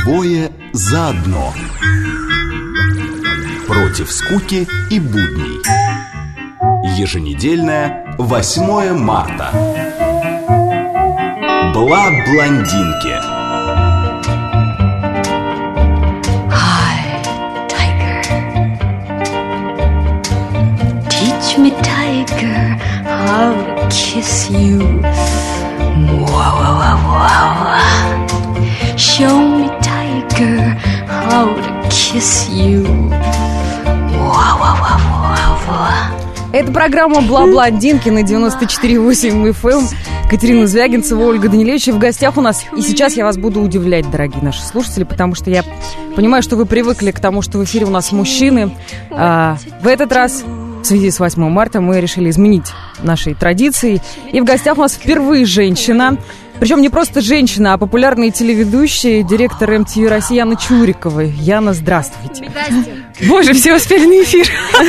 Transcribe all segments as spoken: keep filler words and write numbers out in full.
Двое заодно. Против скуки и будней. Еженедельное восьмое марта. Бла-блондинки. Hi, tiger. Teach me, tiger, how to kiss you. Show me, tiger, how to kiss you. Это программа «Бла-блондинки» на девяносто четыре и восемь эф эм. Катерина Звягинцева, Ольга Данилевич. В гостях у нас. И сейчас я вас буду удивлять, дорогие наши слушатели, потому что я понимаю, что вы привыкли к тому, что в эфире у нас мужчины. А в этот раз, в связи с восьмым марта, мы решили изменить наши традиции. И в гостях у нас впервые женщина. Причем не просто женщина, а популярная телеведущая, директор эм ти ви России Яна Чурикова. Яна, здравствуйте. Здравствуйте. Боже, все успели на эфир.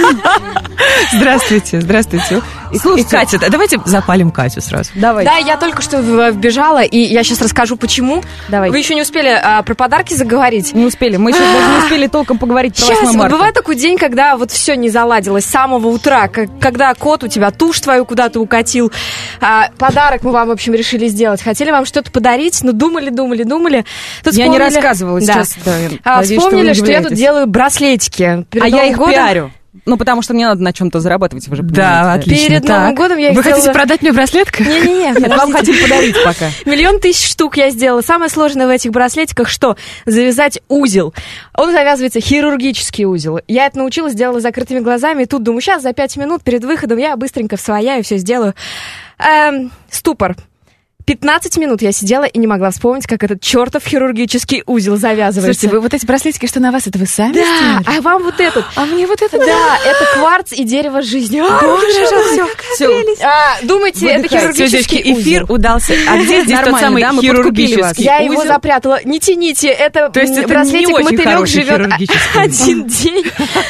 Здравствуйте, здравствуйте. И, и Катя, давайте запалим Катю сразу. Давай. Да, я только что вбежала, и я сейчас расскажу, почему. Давай. Вы еще не успели а, про подарки заговорить? Не успели. Мы еще даже не успели толком поговорить про восьмое марта. Сейчас, бывает такой день, когда вот все не заладилось с самого утра, как, когда кот у тебя тушь твою куда-то укатил. А, подарок мы вам, в общем, решили сделать. Хотели вам что-то подарить, но думали, думали, думали. Тут я вспомнили... не рассказывала сейчас. Да. Да, а, надеюсь, вспомнили, что, что я тут делаю браслетики. Перед а Новым я их годом... пиарю. Ну, потому что мне надо на чем-то зарабатывать, вы же понимаете. Да, отлично. Перед так. Новым годом я их Вы сделала... хотите продать мне браслетку? Не-не-не. Нет, вам хотим подарить пока. Миллион тысяч штук я сделала. Самое сложное в этих браслетиках, что завязать узел. Он завязывается хирургический узел. Я это научилась, делала закрытыми глазами. И тут думаю, сейчас за пять минут перед выходом я быстренько всвояю, все сделаю. Эм, ступор. пятнадцать минут я сидела и не могла вспомнить, как этот чертов хирургический узел завязывается. Слушайте, вы вот эти браслетики, что на вас, это вы сами Да, сделали? а вам вот этот. А мне вот это... Да, это кварц и дерево жизни. А, Боже, все. А, думаете, это Все, хирургический девочки, эфир узел. удался. А где здесь тот Нормально, самый да, мы подкупили вас. хирургический Я узел? его запрятала. Не тяните, это, То есть это браслетик не очень мотылек хороший живет хирургический узел. один день.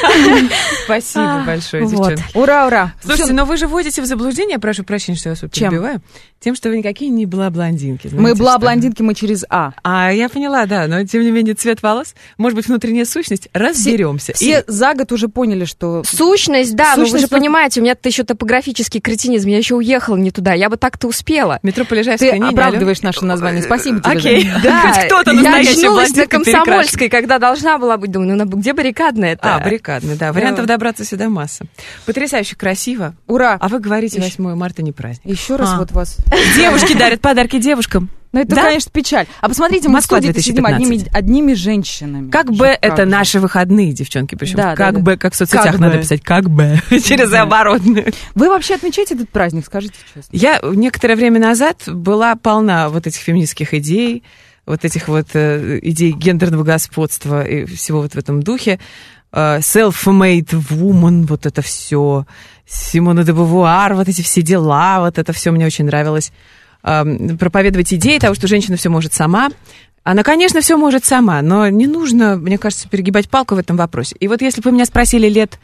Спасибо большое, Вот. девчонки. Ура, ура. Слушайте, но вы же вводите в заблуждение, прошу прощения, что я вас тут Чем? перебиваю, тем, что вы никакие не бла-блондинки. Мы знаете, бла-блондинки, мы через А. А, я поняла, да, но тем не менее цвет волос, может быть, внутренняя сущность, разберемся. Все И- за год уже поняли, что... Сущность, да, но вы Сущность же понимаете, у меня-то еще топографический кретинизм, я еще уехала не туда, я бы так-то успела. Метро Полежаевская, Ты не оправдываешь наше название. Спасибо тебе. Окей. Женя. Да, Хоть кто-то я настоящая очнулась на блондинка Комсомольской, когда должна была быть, думаю, ну где баррикадная-то? А, баррикадный, да. Вариантов добраться сюда масса. Потрясающе красиво. Ура. А вы говорите, Ещё- восьмое марта не праздник. Еще раз А. вот вас... Девушки дарят подарки девушкам. Ну, это, Да? конечно, печаль. А посмотрите, мы в Москва студии сидим одними, две тысячи пятнадцать. одними женщинами. Как Же, бы это как же. наши выходные, девчонки. Причем Да, да, как да. бы, как в соцсетях Как надо бы. писать, как бы, через оборотную. Вы вообще отмечаете этот праздник, скажите честно? Я некоторое время назад была полна вот этих феминистских идей, вот этих вот э, идей гендерного господства и всего вот в этом духе. Э, self-made woman, вот это все. Симона де Бувуар, вот эти все дела, вот это все мне очень нравилось. Э, проповедовать идеи того, что женщина все может сама. Она, конечно, все может сама, но не нужно, мне кажется, перегибать палку в этом вопросе. И вот если бы вы меня спросили лет...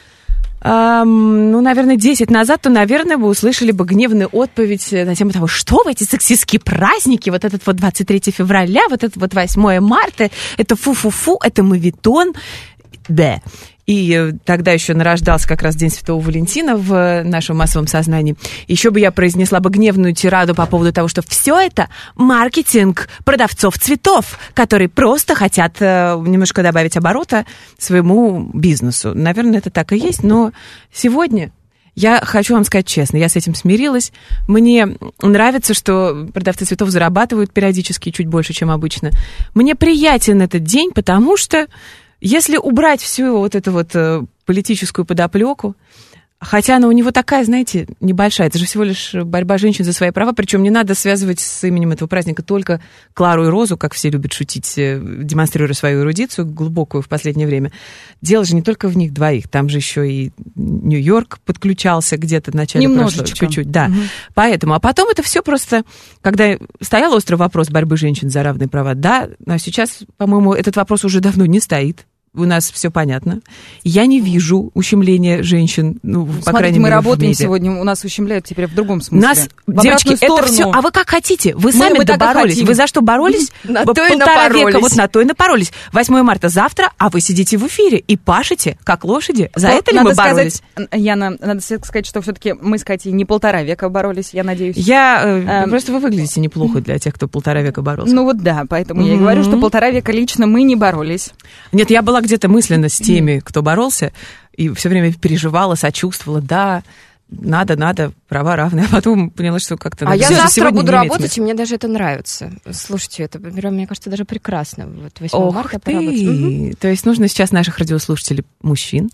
Эм, ну, наверное, десять назад, то, наверное, вы услышали бы гневную отповедь на тему того, что вы, эти сексистские праздники, вот этот вот двадцать третьего февраля, вот этот вот восьмое марта, это фу-фу-фу, это мавитон, да. И тогда еще нарождался как раз День Святого Валентина в нашем массовом сознании. Еще бы я произнесла бы гневную тираду по поводу того, что все это маркетинг продавцов цветов, которые просто хотят немножко добавить оборота своему бизнесу. Наверное, это так и есть, но сегодня... Я хочу вам сказать честно, я с этим смирилась. Мне нравится, что продавцы цветов зарабатывают периодически чуть больше, чем обычно. Мне приятен этот день, потому что если убрать всю вот эту вот политическую подоплеку, хотя она у него такая, знаете, небольшая, это же всего лишь борьба женщин за свои права, причем не надо связывать с именем этого праздника только Клару и Розу, как все любят шутить, демонстрируя свою эрудицию глубокую в последнее время. Дело же не только в них двоих, там же еще и Нью-Йорк подключался где-то в начале прошлого, чуть-чуть, да. Угу. Поэтому, а потом это все просто, когда стоял острый вопрос борьбы женщин за равные права, да, но сейчас, по-моему, этот вопрос уже давно не стоит. у нас все понятно. Я не вижу ущемления женщин, ну, Смотрите, по крайней мы мере, работаем в медиа. сегодня, у нас ущемляют теперь в другом смысле. Нас, в девочки, обратную это сторону. все. А вы как хотите? Вы Мы- сами мы так и доборолись. хотим. Вы за что боролись? На Вот то и полтора напоролись. века вот на то и напоролись. восьмое марта завтра, а вы сидите в эфире и пашете, как лошади. За Ну, это ли надо мы боролись? сказать, Яна, надо сказать, что все-таки мы с Катей не полтора века боролись, я надеюсь. Я э, Эм. просто вы выглядите неплохо для тех, кто полтора века боролся. Ну вот да, поэтому я и Мгм. говорю, что полтора века лично мы не боролись. Нет, я была где-то мысленно с теми, кто боролся, и все время переживала, сочувствовала, да, надо, надо, права равные. А потом поняла, что как-то... А я всё, завтра сегодня буду не имеет работать, смысла. и мне даже это нравится. Слушайте, это, мне кажется, даже прекрасно. Вот восьмое Ох марта ты! поработать. Мгм. То есть нужно сейчас наших радиослушателей, мужчин,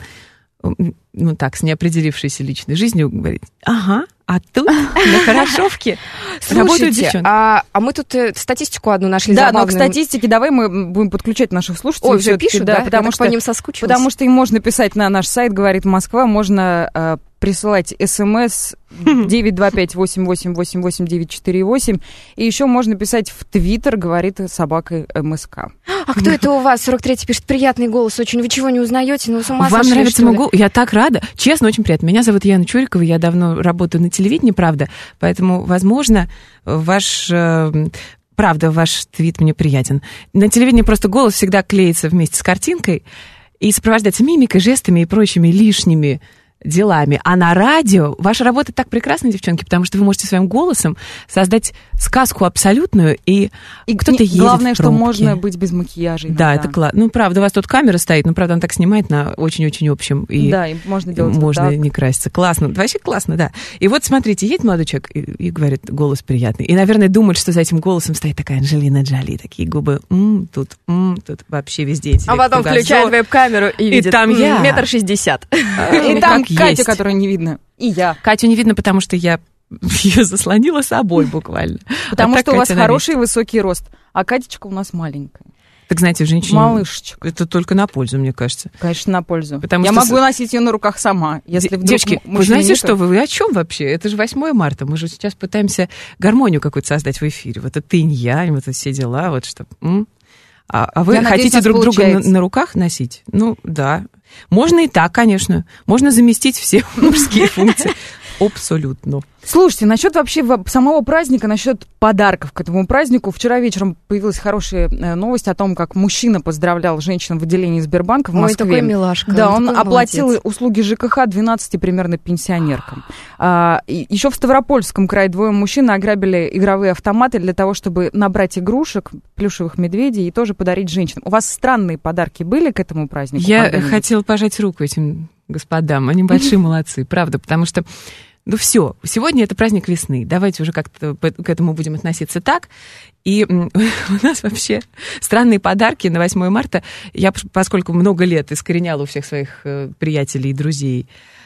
ну так, с неопределившейся личной жизнью говорить, ага, а тут на Хорошовке работают Слушайте, девчонки. а, а мы тут э, статистику одну нашли Да, но к забавную. статистике давай мы будем подключать наших слушателей. Ой, уже всё-таки, пишут, да? Я потому так что, по ним соскучилась. потому что им можно писать на наш сайт, говорит Москва, можно э, присылать смс девять два пять восемь восемь восемь восемь девять четыре восемь, и еще можно писать в Твиттер, говорит собака МСК. А кто это у вас? сорок третий пишет, приятный голос очень. Вы чего не узнаете? Ну, с ума Вам сошли, нравится что мой ли? голос? Я так рада. Честно, очень приятно. Меня зовут Яна Чурикова, я давно работаю на телевидении, правда, поэтому, возможно, ваш... э, Правда, ваш твит мне приятен. На телевидении просто голос всегда клеится вместе с картинкой и сопровождается мимикой, жестами и прочими лишними делами. А на радио ваша работа так прекрасна, девчонки, потому что вы можете своим голосом создать сказку абсолютную, и, И кто-то не- едет главное, в что пробке. можно быть без макияжа. Да, иногда. это классно. Ну, правда, у вас тут камера стоит, но, правда, она так снимает на очень-очень общем. И Да, и можно делать вот можно так. не краситься. Классно. Вообще классно, да. И вот, смотрите, едет молодой человек и, и говорит, голос приятный. И, наверное, думает, что за этим голосом стоит такая Анджелина Джоли. Такие губы, м, тут, м, тут вообще везде. А потом включает веб-камеру и, И видит там м, я. метр шестьдесят. И Ну, там как Катя, есть. которая не видно. И я. Катю не видно, потому что я ее заслонила собой буквально. Потому А так что у вас Катя на хороший высокий рост, а Катечка у нас маленькая. Так, знаете, женщине... Малышечка. Это только на пользу, мне кажется. Конечно, на пользу. Потому Я что могу с- носить ее на руках сама. Если Де- вдруг Девочки, м- вы мужчины знаете, нету. что вы, вы о чем вообще? Это же восьмое марта. Мы же сейчас пытаемся гармонию какую-то создать в эфире. Вот это инь-янь, вот это все дела, вот что. М? А, а вы Я надеюсь, хотите у нас друг друга на, получается. на руках носить? Ну, да. Можно и так, конечно. Можно заместить все мужские функции. Абсолютно. Слушайте, насчет вообще во- самого праздника, насчет подарков к этому празднику. Вчера вечером появилась хорошая э, новость о том, как мужчина поздравлял женщин в отделении Сбербанка в Ой, Москве. такой милашка. Да, он такой оплатил молодец. услуги ЖКХ двенадцати примерно пенсионеркам. А, и еще в Ставропольском крае двое мужчин ограбили игровые автоматы для того, чтобы набрать игрушек, плюшевых медведей и тоже подарить женщинам. У вас странные подарки были к этому празднику? Я когда-нибудь? хотела пожать руку этим господам. Они большие молодцы, правда, потому что ну все, сегодня это праздник весны. Давайте уже как-то к этому будем относиться так. И м, у нас вообще странные подарки на восьмое марта. Я, поскольку много лет искореняла у всех своих э, приятелей и друзей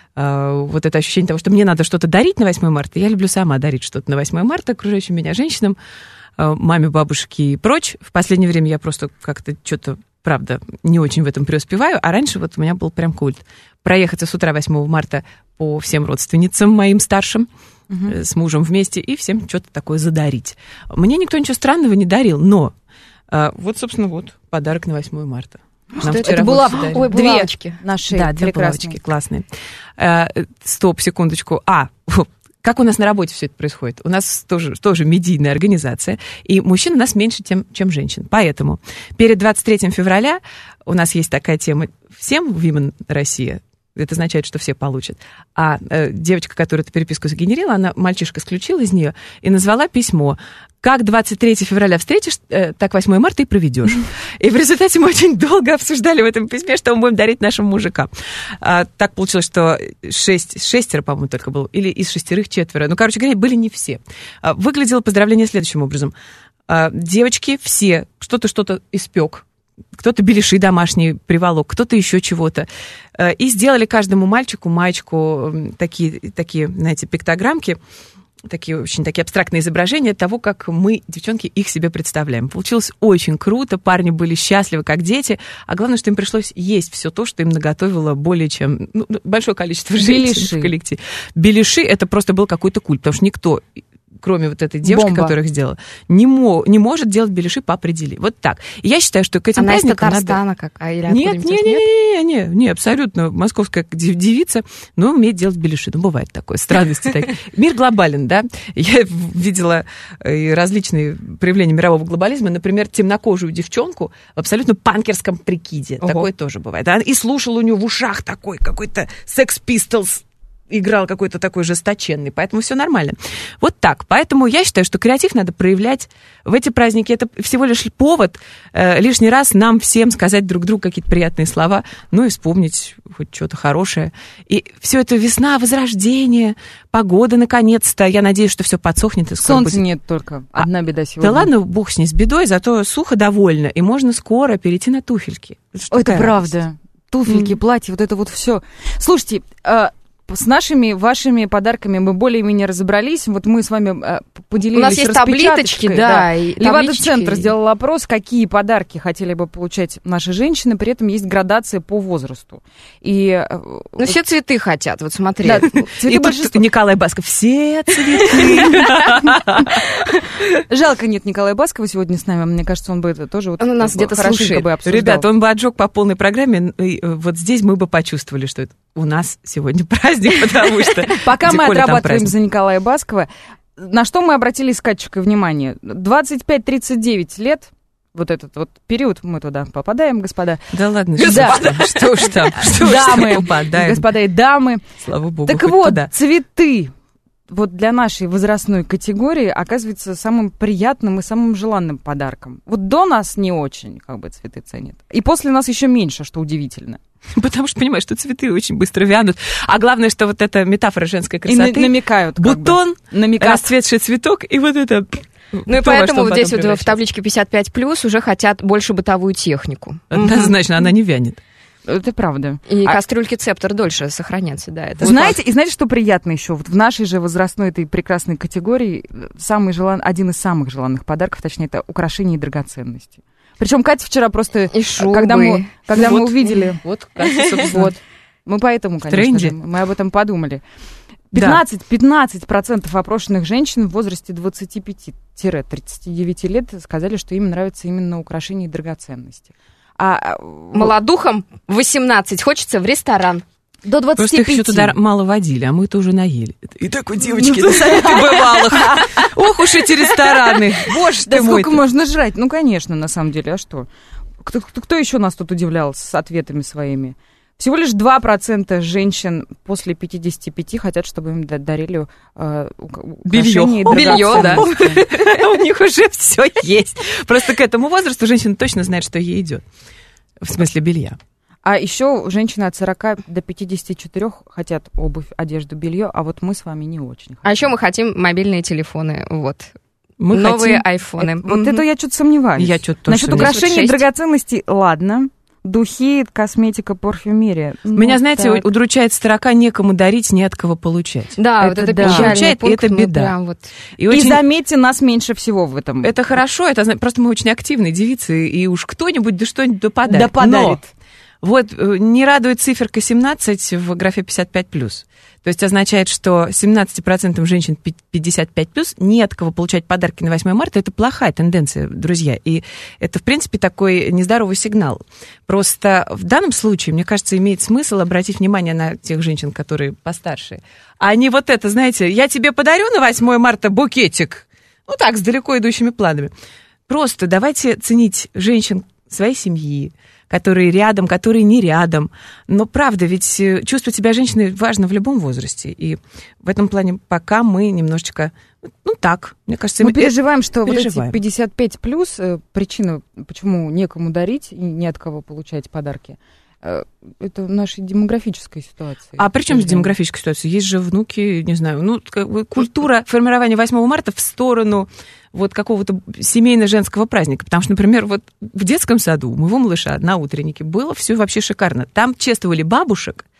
э, вот это ощущение того, что мне надо что-то дарить на восьмое марта, я люблю сама дарить что-то на восьмое марта окружающим меня женщинам, э, маме, бабушке и прочь. В последнее время я просто как-то что-то, правда, не очень в этом преуспеваю, а раньше вот у меня был прям культ. Проехаться с утра восьмого марта по всем родственницам моим старшим, uh-huh. э, с мужем вместе, и всем что-то такое задарить. Мне никто ничего странного не дарил, но э, вот, собственно, вот подарок на восьмое марта. Что Нам это? вчера Это была вот подарили. Ой, две булавочки. на шее. Да, две прекрасные. булавочки классные. Э, стоп, секундочку. А, как у нас на работе все это происходит? У нас тоже, тоже медийная организация, и мужчин у нас меньше, тем, чем женщин. Поэтому перед двадцать третьего февраля у нас есть такая тема «Всем Women Россия». Это означает, что все получат. А э, девочка, которая эту переписку сгенерила, она мальчишка исключила из нее и назвала письмо «Как двадцать третьего февраля встретишь, э, так восьмое марта и проведешь». И в результате мы очень долго обсуждали в этом письме, что мы будем дарить нашим мужикам. А, так получилось, что шесть, шестеро, по-моему, только было, или из шестерых четверо. Ну, короче говоря, были не все. А, выглядело поздравление следующим образом. А, девочки все что-то, что-то испек. Кто-то беляши домашние приволок, кто-то еще чего-то. И сделали каждому мальчику, маечку такие, такие, знаете, пиктограммки, такие очень такие абстрактные изображения того, как мы, девчонки, их себе представляем. Получилось очень круто, парни были счастливы, как дети, а главное, что им пришлось есть все то, что им наготовило более чем ну, большое количество женщин Беляши. в коллективе. Беляши — это просто был какой-то культ, потому что никто кроме вот этой девушки, Бомба. которая их сделала, не, мо- не может делать беляши по определению. Вот так. И я считаю, что к этим Она из праздникам надо... Татарстана как? А, или Нет, откуда-нибудь не, из- не, не, не, не, не, абсолютно московская дев- девица, но умеет делать беляши. Ну, бывает такое, странности такие. Мир глобален, да. Я видела э, различные проявления мирового глобализма. Например, темнокожую девчонку в абсолютно панкерском прикиде. Ого. Такое тоже бывает. Да? И слушал у нее в ушах такой какой-то Sex Pistols. Играл какой-то такой жесточенный, поэтому все нормально. Вот так. Поэтому я считаю, что креатив надо проявлять в эти праздники. Это всего лишь повод э, лишний раз нам всем сказать друг другу какие-то приятные слова, ну и вспомнить хоть что-то хорошее. И все это весна, возрождение, погода наконец-то. Я надеюсь, что все подсохнет. И скоро Солнца будет... нет только. Одна беда сегодня. Да ладно, бог с ней, с бедой, зато сухо довольно. И можно скоро перейти на туфельки. Ой, это такая правда. радость. Туфельки, Мгм. платья, вот это вот все. Слушайте, э, с нашими, вашими подарками мы более-менее разобрались. Вот мы с вами э, поделились У нас есть распечаточкой, таблеточки, да, и Левада-центр таблички. сделал опрос, какие подарки хотели бы получать наши женщины, при этом есть градация по возрасту. И, э, Ну, вот- все цветы хотят, вот смотри. да, цветы И тут большинства. Николай Басков. Все цветы. Жалко, нет Николая Баскова сегодня с нами. Мне кажется, он бы это тоже вот Он нас где-то хорошенько слушает. бы обсуждал. Ребята, он бы отжег по полной программе, и вот здесь мы бы почувствовали, что это у нас сегодня праздник, потому что... Пока где мы Коля, там отрабатываем праздник. за Николая Баскова, на что мы обратили с Катечкой внимание? двадцать пять тридцать девять лет, вот этот вот период, мы туда попадаем, господа. Да ладно, Да. что, что, что уж там, что уж Дамы, там попадаем. господа и дамы. Слава богу, Так хоть вот, туда. цветы вот для нашей возрастной категории оказывается самым приятным и самым желанным подарком. Вот до нас не очень как бы цветы ценят. И после нас еще меньше, что удивительно. Потому что понимаешь, что цветы очень быстро вянут. А главное, что вот эта метафора женской И на- красоты, намекают. как бы. бутон, Намекают. расцветший цветок, и вот это... Ну и то, во что поэтому он вот потом здесь вот в превращается. табличке пятьдесят пять плюс уже хотят больше бытовую технику. Однозначно, она не вянет. Это правда. И А- кастрюльки Цептор дольше сохранятся, да. Это Знаете, и знаете, что приятно еще? Вот в нашей же возрастной этой прекрасной категории самый желан... один из самых желанных подарков, точнее, это украшения и драгоценности. Причем Катя вчера просто, И шубы. когда мы, когда мы Вот. увидели, Вот, Катя, собственно. вот, мы поэтому, конечно тренде. же, мы об этом подумали. Да. пятнадцать процентов опрошенных женщин в возрасте двадцати пяти - тридцати девяти лет сказали, что им нравятся именно украшения и драгоценности. А а, вот Молодухам восемнадцать хочется в ресторан. до Просто двадцати их еще пяти. туда мало водили, а мы-то уже наели. И так вот, девочки, на советы бывалых. Ох уж эти рестораны. Боже Да ты мой. сколько можно жрать? Ну, конечно, на самом деле, а что? Кто, кто, кто еще нас тут удивлял с ответами своими? Всего лишь два процента женщин после пятидесяти пяти хотят, чтобы им да- дарили э, ук- украшения и Белье. Белье, да. драгоценности. У них уже все есть. Просто к этому возрасту женщина точно знает, что ей идет. В смысле белья. А еще женщины от сорока до пятидесяти четырёх хотят обувь, одежду, белье, а вот мы с вами не очень. А еще мы хотим мобильные телефоны, вот. Мы Новые хотим... айфоны. Вот Мгм. это я что-то сомневаюсь. Я что-то тоже Насчет сомневаюсь. украшений и шесть. драгоценностей, ладно. Духи, косметика, парфюмерия. Меня, Ну, знаете, так. удручает строка «некому дарить, не от кого получать». Да, Это вот это да. печальный Получает, и пункт, это мы беда. прям вот- И И очень... заметьте, нас меньше всего в этом. Это хорошо, это зна- просто мы очень активные девицы, и уж кто-нибудь да что-нибудь да подарит. Да подарит. Но вот э, не радует циферка семнадцать в графе пятьдесят пять плюс. То есть означает, что семнадцати процентам женщин пи- пятьдесят пять плюс не от кого получать подарки на восьмое марта. Это плохая тенденция, друзья. И это, в принципе, такой нездоровый сигнал. Просто в данном случае, мне кажется, имеет смысл обратить внимание на тех женщин, которые постарше. А не вот это, знаете, я тебе подарю на восьмое марта букетик. Ну так, с далеко идущими планами. Просто давайте ценить женщин своей семьи, которые рядом, которые не рядом. Но правда, ведь э, чувствовать себя женщиной важно в любом возрасте. И в этом плане пока мы немножечко, ну так, мне кажется... Мы э, переживаем, что переживаем. вот эти пятьдесят пять плюс, э, причина, почему некому дарить и не от кого получать подарки, э, это наша демографическая ситуация. А при чем же демографическая ситуация? Есть же внуки, не знаю, ну, как бы культура формирования восьмого марта в сторону вот какого-то семейно-женского праздника. Потому что, например, вот в детском саду у моего малыша на утреннике было все вообще шикарно. Там чествовали бабушек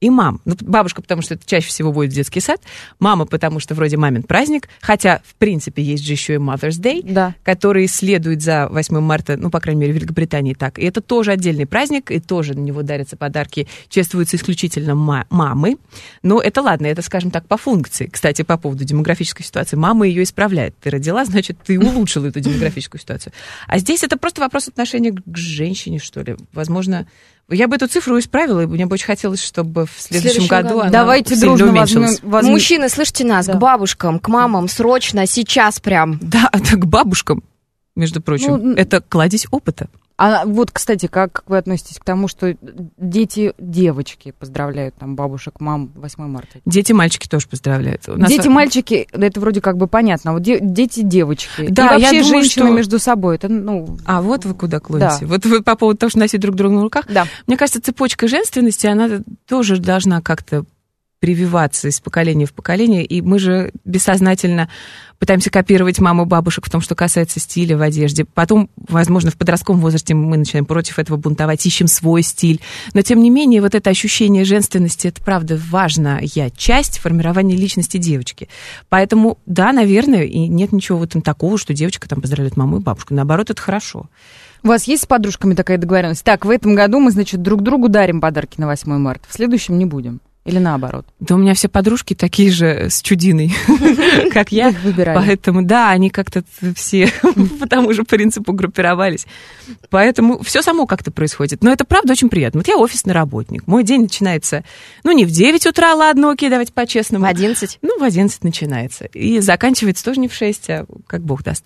и мам. Ну, бабушка, потому что это чаще всего будет в детский сад, мама, потому что вроде мамин праздник, хотя, в принципе, есть же еще и Mother's Day, Да. который следует за восьмое марта, ну, по крайней мере, в Великобритании так. И это тоже отдельный праздник, и тоже на него дарятся подарки, чествуются исключительно ма- мамы. Но это ладно, это, скажем так, по функции. Кстати, по поводу демографической ситуации. Мама ее исправляет. Ты родила, значит, ты улучшила эту демографическую ситуацию. А здесь это просто вопрос отношения к женщине, что ли. Возможно, я бы эту цифру исправила, и мне бы очень хотелось, чтобы в следующем, следующем году, году. она Давайте сильно дружно уменьшилась. возьмем, возьмем- Мужчины, слышите нас, Да. к бабушкам, к мамам, срочно, сейчас прям. Да, это к бабушкам, между прочим. Ну, это кладезь опыта. А вот, кстати, как, как вы относитесь к тому, что дети, девочки поздравляют там бабушек, мам восьмое марта? Дети, мальчики тоже поздравляют. У нас- Дети, мальчики, это вроде как бы понятно, а вот де- дети, девочки. Да, и я вообще думаю, женщины что- между собой, это, ну... А вот вы куда клоните. Да. Вот вы по поводу того, что носить друг друга на руках. Да. Мне кажется, цепочка женственности, она тоже должна как-то прививаться из поколения в поколение, и мы же бессознательно пытаемся копировать маму, бабушек в том, что касается стиля в одежде. Потом, возможно, в подростковом возрасте мы начинаем против этого бунтовать, ищем свой стиль. Но, тем не менее, вот это ощущение женственности, это, правда, важная часть формирования личности девочки. Поэтому, да, наверное, и нет ничего в этом такого, что девочка там поздравляет маму и бабушку. Наоборот, это хорошо. У вас есть с подружками такая договоренность? Так, в этом году мы, значит, друг другу дарим подарки на восьмое марта, в следующем не будем. Или наоборот? Да у меня все подружки такие же с чудиной, как я. Вы их выбирали. Поэтому, да, они как-то все по тому же принципу группировались. Поэтому все само как-то происходит. Но это, правда, очень приятно. Вот я офисный работник. Мой день начинается, ну, не в девять утра, ладно, окей, давайте по-честному. В одиннадцать. Ну, в одиннадцать начинается. И заканчивается тоже не в шесть, а как бог даст.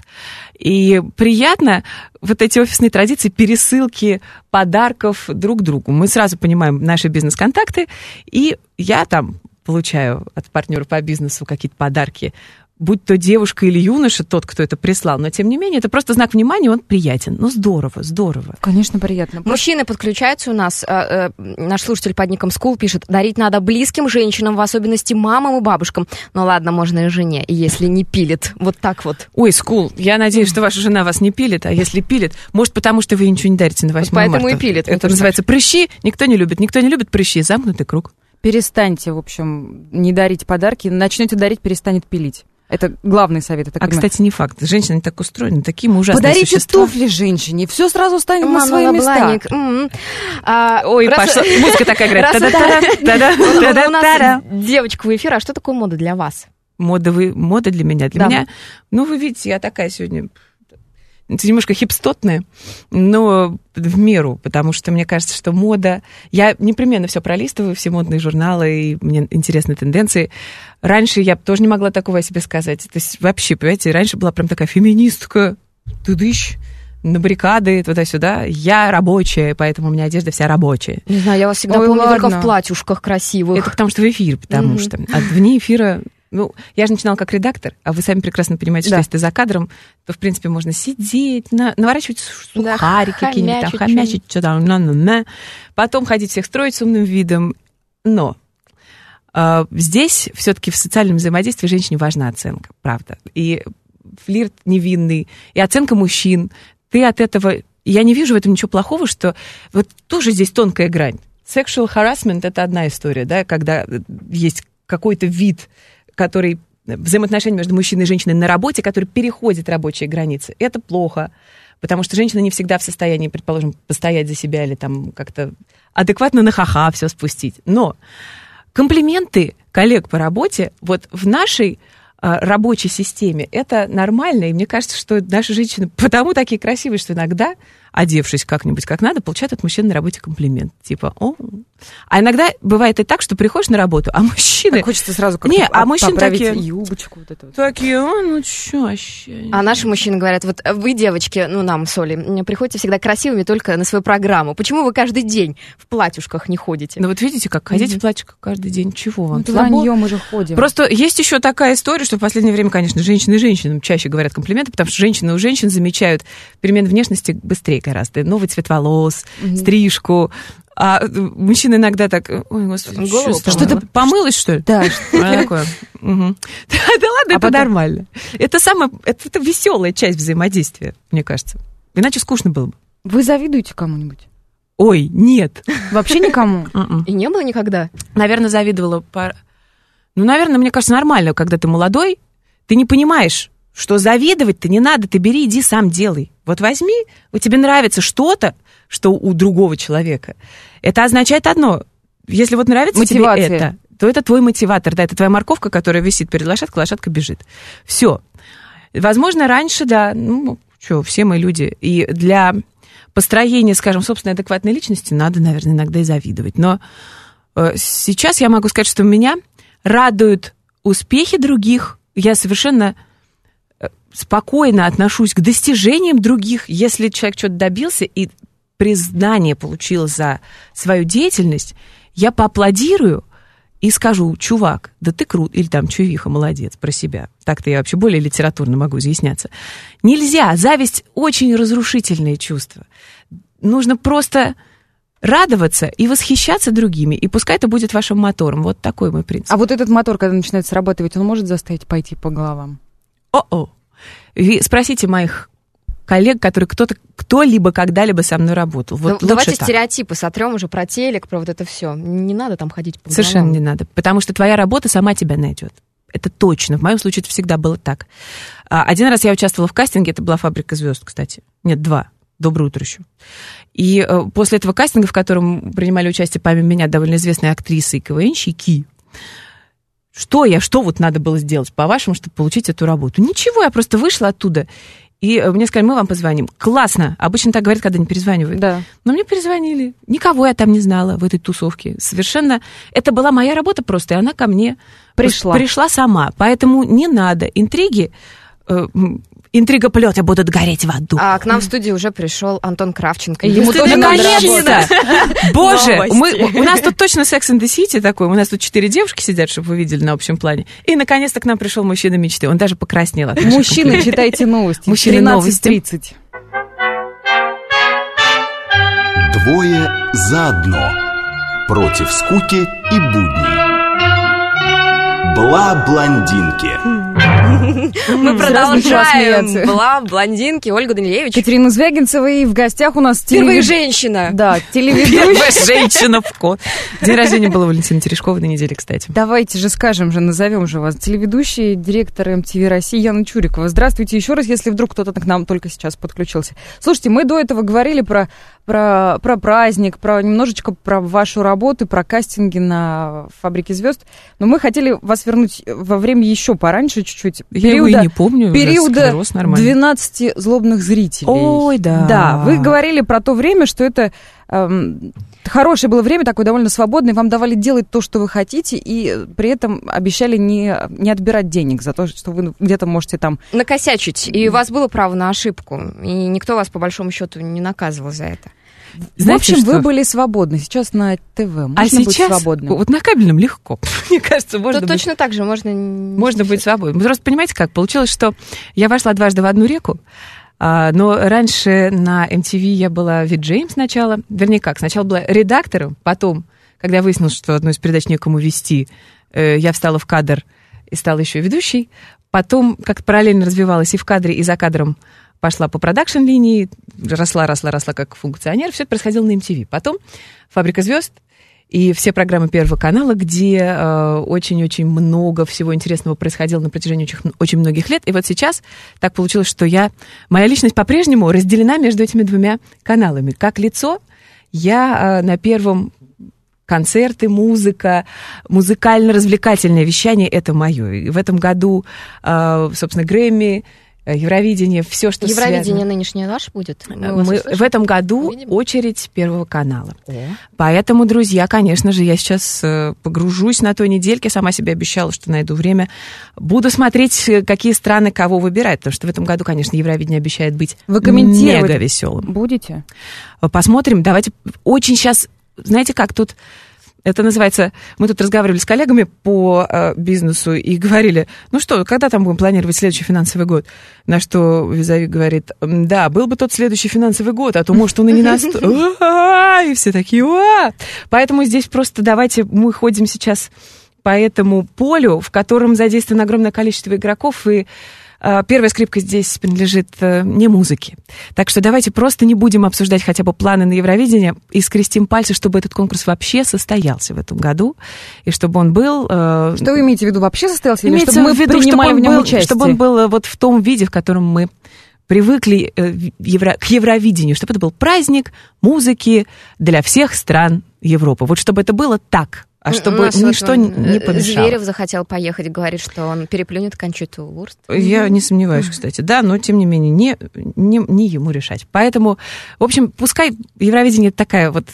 И приятно вот эти офисные традиции, пересылки подарков друг другу. Мы сразу понимаем наши бизнес-контакты, и я там получаю от партнера по бизнесу какие-то подарки, будь то девушка или юноша, тот, кто это прислал, но тем не менее, это просто знак внимания, он приятен. Ну, здорово, здорово. Конечно, приятно. Мужчины подключаются у нас. Э, э, наш слушатель под ником Скул пишет: дарить надо близким женщинам, в особенности мамам и бабушкам. Ну ладно, можно и жене, если не пилит. Вот так вот. Ой, Скул, я надеюсь, что ваша жена вас не пилит, а если пилит, может, потому что вы ничего не дарите на восьмое марта. Поэтому и пилит. Это называется прыщи, никто не любит. Никто не любит прыщи, замкнутый круг. Перестаньте, в общем, не дарить подарки. Начнете дарить, перестанет пилить. Это главный совет. Это А, кстати, не факт. Женщины так устроены, такие мы ужасные Подарите существа. туфли женщине, все сразу станет на Мама, свои места. лабланик. М-м. А, Ой, раз- пошла, музыка такая играет. раз Та-да-та-да, та-да, У та-да-та-да. нас девочка в эфир. А что такое мода для вас? Мода, вы, мода для меня. Для Да. меня, ну, вы видите, я такая сегодня немножко хипстотная, но в меру, потому что мне кажется, что мода... Я непременно все пролистываю, все модные журналы, и мне интересны тенденции. Раньше я тоже не могла такого о себе сказать. То есть вообще, понимаете, раньше была прям такая феминистка, тудыщ, на баррикады, туда-сюда. Я рабочая, поэтому у меня одежда вся рабочая. Не знаю, я вас всегда Ой, помню только ладно. в платьюшках красивых. Это потому что в эфир, потому Мгм. что. А вне эфира... Ну, я же начинала как редактор, а вы сами прекрасно понимаете, что Да. если ты за кадром, то, в принципе, можно сидеть, на, наворачивать Да, сухарики какие-нибудь, там, хомячить хомячить, что-то, на-на-на, потом ходить всех строить с умным видом. Но э, здесь все-таки в социальном взаимодействии женщине важна оценка, правда. И флирт невинный, и оценка мужчин. Ты от этого... Я не вижу в этом ничего плохого, что вот тоже здесь тонкая грань. Sexual harassment — это одна история, да, когда есть какой-то вид, который взаимоотношения между мужчиной и женщиной на работе, который переходит рабочие границы. Это плохо, потому что женщина не всегда в состоянии, предположим, постоять за себя или там как-то адекватно на ха-ха все спустить. Но комплименты коллег по работе вот в нашей а, рабочей системе это нормально, и мне кажется, что наши женщины потому такие красивые, что иногда, одевшись как-нибудь как надо, получают от мужчин на работе комплимент. Типа, о. А иногда бывает и так, что приходишь на работу, а мужчины... Так хочется сразу как-то Не, а мужчин поправить такие- юбочку. Вот это вот. Такие, о, ну чё вообще? А наши мужчины говорят: вот вы, девочки, ну нам с Олей, приходите всегда красивыми только на свою программу. Почему вы каждый день в платьюшках не ходите? Ну вот видите, как ходить в платьиках каждый день, чего вам? Ну, это Слабо? вранье, мы же ходим. Просто есть еще такая история, что в последнее время, конечно, женщины женщинам чаще говорят комплименты, потому что женщины у женщин замечают перемены внешности быстрее гораздо. Новый цвет волос, стрижку. А мужчины иногда так, ой, господи, Голову что, помыла. что ты помылась, что ли? Да, А такое. Мгм. Да да ладно, это потом- нормально. Это самая, это, это веселая часть взаимодействия, мне кажется. Иначе скучно было бы. вы завидуете кому-нибудь? Ой, нет. Вообще никому? И не было никогда? Наверное, завидовала. Пар... Ну, наверное, мне кажется, нормально, когда ты молодой, ты не понимаешь, что завидовать-то не надо, ты бери, иди сам делай. Вот возьми, вот тебе нравится что-то, что у другого человека. Это означает одно. Если вот нравится Мотивация. тебе это, то это твой мотиватор, да, это твоя морковка, которая висит перед лошадкой, лошадка бежит. Все. Возможно, раньше, да, ну, что, все мы люди. И для построения, скажем, собственной адекватной личности надо, наверное, иногда и завидовать. Но э, сейчас я могу сказать, что меня радуют успехи других. Я совершенно спокойно отношусь к достижениям других. Если человек что-то добился и признание получил за свою деятельность, я поаплодирую и скажу: чувак, да ты крут, или там чувиха, молодец, про себя. Так-то я вообще более литературно могу изъясняться. Нельзя, зависть очень разрушительное чувство. Нужно просто радоваться и восхищаться другими, и пускай это будет вашим мотором. Вот такой мой принцип. А вот этот мотор, когда начинает срабатывать, он может заставить пойти по головам? О-о! Вы спросите моих коллег, которые кто-то, кто-либо когда-либо со мной работал. Вот да, давайте так. стереотипы сотрем уже про телек, про вот это все. Не надо там ходить по Совершенно головам. не надо, потому что твоя работа сама тебя найдет. Это точно. В моем случае это всегда было так. Один раз я участвовала в кастинге, это была «Фабрика звезд», кстати. Нет, два. «Доброе утро» еще. И после этого кастинга, в котором принимали участие помимо меня довольно известные актрисы и КВНщики, что я, что вот надо было сделать, по-вашему, чтобы получить эту работу? Ничего, я просто вышла оттуда, и мне сказали: мы вам позвоним. Классно. Обычно так говорят, когда не перезванивают. Да. Но мне перезвонили. Никого я там не знала в этой тусовке. Совершенно... Это была моя работа просто, и она ко мне Пришла. пришла сама. Поэтому не надо. Интриги... Э, интригоплеты будут гореть в аду. А к нам в студию уже пришел Антон Кравченко. Ему тоже надо Наконец-то! Боже, Новости. мы, у нас тут точно Sex and the City такой. У нас тут четыре девушки сидят, чтобы вы видели на общем плане. И наконец-то к нам пришел мужчина мечты. Он даже покраснел от наших Мужчины, комплиментов. читайте новости. Мужчины, новости. тринадцать тридцать. Двое заодно. Против скуки и будней. Бла-блондинки. Мы Сразу начала продолжаем. смеяться. Была блондинки Ольга Данилевич. Катерина Звягинцева, и в гостях у нас Впервые телевед- женщина. Да, телеведущая. Первая женщина в код. День рождения было Валентина Терешкова на неделе, кстати. Давайте же скажем же, назовем же вас. Телеведущая, директор эм ти ви России Яна Чурикова. Здравствуйте еще раз, если вдруг кто-то к нам только сейчас подключился. Слушайте, мы до этого говорили про, про, про праздник, про немножечко про вашу работу, про кастинги на «Фабрике звезд». Но мы хотели вас вернуть во время еще пораньше чуть-чуть. Я его и не помню. Периода склероз нормально. двенадцати злобных зрителей. Ой, да. Да, вы говорили про то время, что это эм, хорошее было время, такое довольно свободное, вам давали делать то, что вы хотите, и при этом обещали не, не отбирать денег за то, что вы где-то можете там... Накосячить. И у вас было право на ошибку. И никто вас, по большому счету, не наказывал за это. В общем, что? вы были свободны. Сейчас на ТВ можно А быть сейчас свободным. вот на кабельном легко. Мне кажется, можно Тут быть, точно так же можно... можно быть свободным. Просто понимаете как? Получилось, что я вошла дважды в одну реку, а, но раньше на эм ти ви я была виджеем сначала. Вернее как, сначала была редактором, потом, когда я выяснила, что одну из передач некому вести, э, я встала в кадр и стала еще ведущей. Потом как параллельно развивалась и в кадре, и за кадром пошла по продакшн-линии, росла, росла, росла как функционер. Все это происходило на эм ти ви. Потом «Фабрика звезд» и все программы Первого канала, где э, очень-очень много всего интересного происходило на протяжении очень, очень многих лет. И вот сейчас так получилось, что я, моя личность по-прежнему разделена между этими двумя каналами. Как лицо я э, на Первом концерты, музыка, музыкально-развлекательное вещание — это мое. И в этом году, э, собственно, Грэмми, Евровидение, все, что Евровидение связано. нынешнее ваше будет? Мы Мы вас в услышим? этом году Увидим? очередь Первого канала. О. Поэтому, друзья, конечно же, я сейчас э, погружусь на той недельке, сама себе обещала, что найду время. Буду смотреть, какие страны кого выбирать, потому что в этом году, конечно, Евровидение обещает быть Вы комментировать мега веселым. будете? Посмотрим, давайте. Очень сейчас, знаете как, тут... Это называется, мы тут разговаривали с коллегами по э, бизнесу и говорили, ну что, когда там будем планировать следующий финансовый год? На что Визави говорит, да, был бы тот следующий финансовый год, а то, может, он и не наступит. И все такие, уа! Поэтому здесь просто давайте мы ходим сейчас по этому полю, в котором задействовано огромное количество игроков, и первая скрипка здесь принадлежит не музыке. Так что давайте просто не будем обсуждать хотя бы планы на Евровидение и скрестим пальцы, чтобы этот конкурс вообще состоялся в этом году, и чтобы он был... Что вы имеете в виду, вообще состоялся? Или Имеется чтобы мы в виду, принимали чтобы в нем был, участие? Чтобы он был вот в том виде, в котором мы привыкли евро, к Евровидению, чтобы это был праздник музыки для всех стран Европы. Вот чтобы это было так. А чтобы ничто вот не помешало. Зверев захотел поехать, говорит, что он переплюнет Кончиту Вурст. Я не сомневаюсь, кстати, да, но тем не менее не, не, не ему решать. Поэтому, в общем, пускай Евровидение такая вот